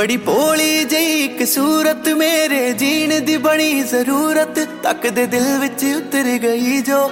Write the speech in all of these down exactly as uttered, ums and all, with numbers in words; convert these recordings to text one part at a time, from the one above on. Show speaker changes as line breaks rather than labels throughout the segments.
बड़ी भोली जही एक सूरत मेरे जीण दी बनी जरूरत तक दे दिल विच उतर गई जो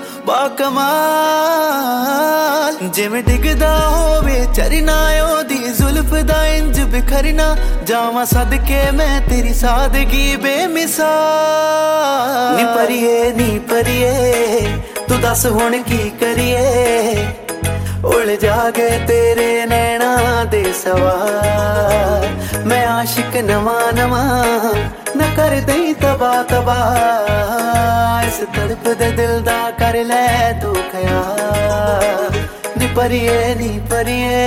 बाकमाल जिवें डिगदा होवे झरना ओदी जुल्फ दा इंज बिखरना जावां सदके मैं तेरी सादगी बेमिसाल नी परिए नी परिए तू दस हुण की करिए उलझा गए तेरे नैना दे सवार मैं आशिक नवा नवा न कर दई तबा तबा इस तड़प दे दिल दा कर ले तू ख्याल नी परिए नी परिए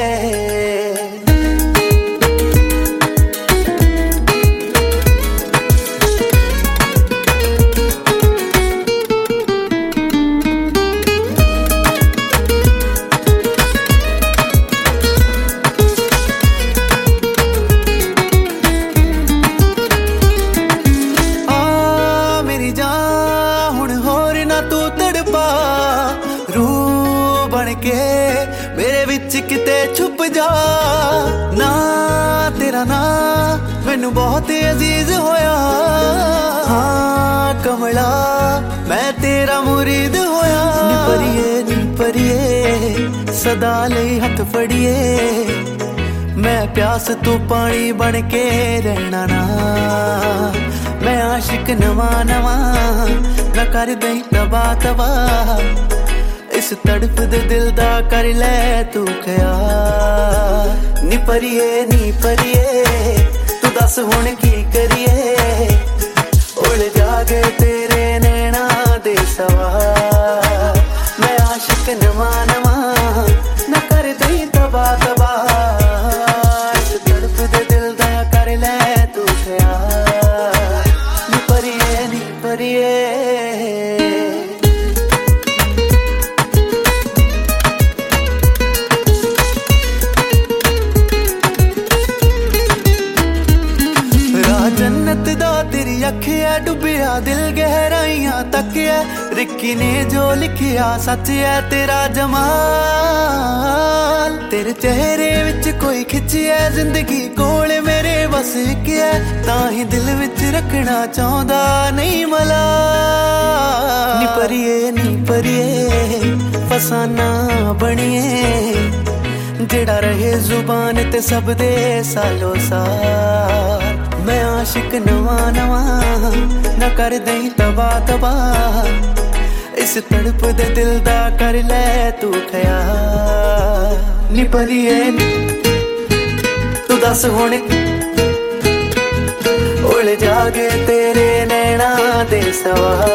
मेरे विच किते छुप जा ना तेरा ना मैनू बहुत अजीज होया हाँ कमला मैं तेरा मुरीद होया नी परिए नी परिए सदा लई हथ फड़िए मैं प्यास तू पानी बन के रहना ना मैं आशिक नवा नवा न कर दई तबा तबा इस तड़प दे दिल दा कर ले तू ख्याल नी परिए नी परिए तू दस हुण की करिए उलझा गए तेरे नैना दे सवार मैं आशिक नवा नवा न कर दई तबा तबा इस तड़प दे दिल दा कर ले तू ख्याल नी परिए नी परिए जन्नत दा तेरी अखिया डुबिया दिल गहराइयां तक है रिक्की ने जो लिखिया सच है तेरा जमाल तेरे चेहरे विच कोई खिंचिया जिंदगी कोल मेरे बस एक है ताही दिल विच रखना चाहता नहीं मला नी परिए नी परिए फसाना बनिए जेड़ा रहे जुबान ते सब दे सालो साल मैं आशिक नवा नवा न कर दई तबा तबा इस तड़प दे दिल दा कर ले तू ख्याल नी परिए तू दस हुण उलझा गए तेरे नैना दे सवार